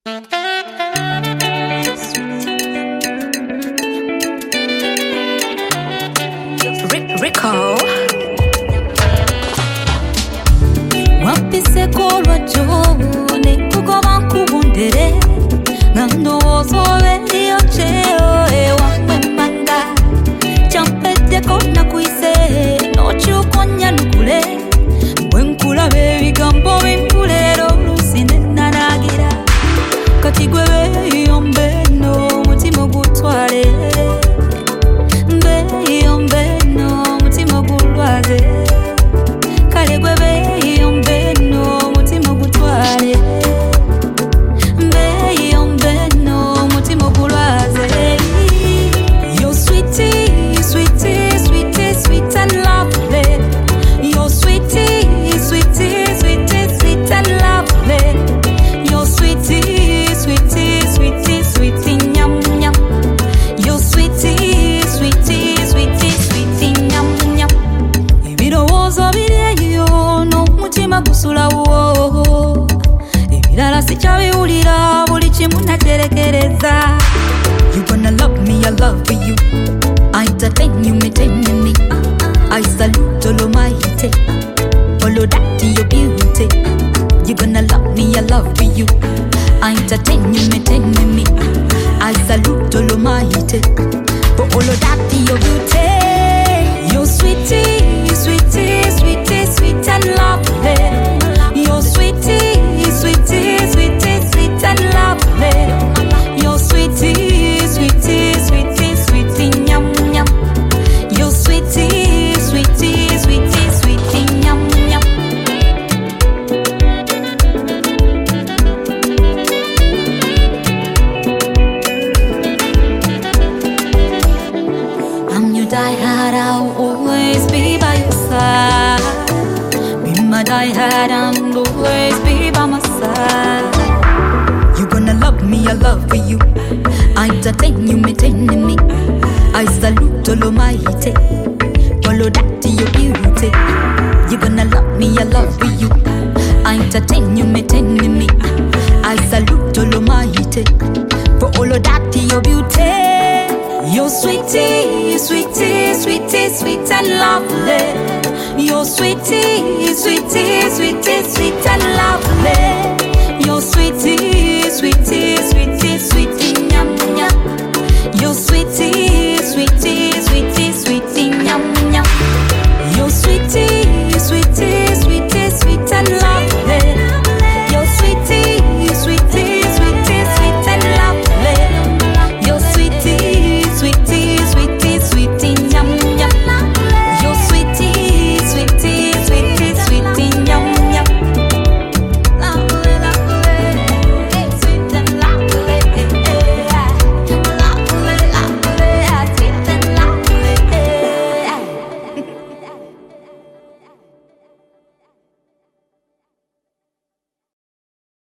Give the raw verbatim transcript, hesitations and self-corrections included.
Rico Wapise kolwa jone kugoba nkubundere Nando ozobe liyo cheo ewa mwemanga Champete kona kuise Nochi ukonya nukule Mwenkula bebi gambo bimpulero Lusine nanagira Katigwe beyo mbeno Mutima gutware Beyo mbeno Mutima gulwaze Kale gwe beyo mbeno Mutima gutware Beyo mbeno Mutima gulwaze You're sweetie, sweetie, sweetie, sweet and lovely You're sweetie, sweetie, sweetie, sweet and lovely You're sweetie, sweetie, sweetie, sweetie, nyam nyam You're sweetie, sweetie, sweetie, sweetie, nyam nyam Ebirowoozo bireyo n'omutima gusula wo Ebirala sikyabiwulira buli kimu nakyerekereza You gonna love me, I love you I entertain you, me entertain me I salute all of my hate Follow that to your beauty You gonna love me, I love you I entertain you, me entertain me I salute all of my hate For all of that to your beauty You're sweetie, sweetie, sweetie, sweet and lovely You're sweetie, sweetie, sweetie, sweet and lovely You're sweetie, sweetie, sweetie, sweetie, nyam nyam You're sweetie, sweetie, sweetie, sweetie, nyam nyam I'm your diehard, I'll always be by your side Be my diehard, I'll always be by my side You gonna love me, I love you I entertain you, me entertain me I salute all of my hate Follow that to your beauty You gonna love me, I love you I entertain you, me entertain me I salute all of my hate For all of that to your beauty You're sweetie, sweetie, sweetie, sweet and lovely You're sweetie, sweetie, sweetie, sweet and lovely You're sweetie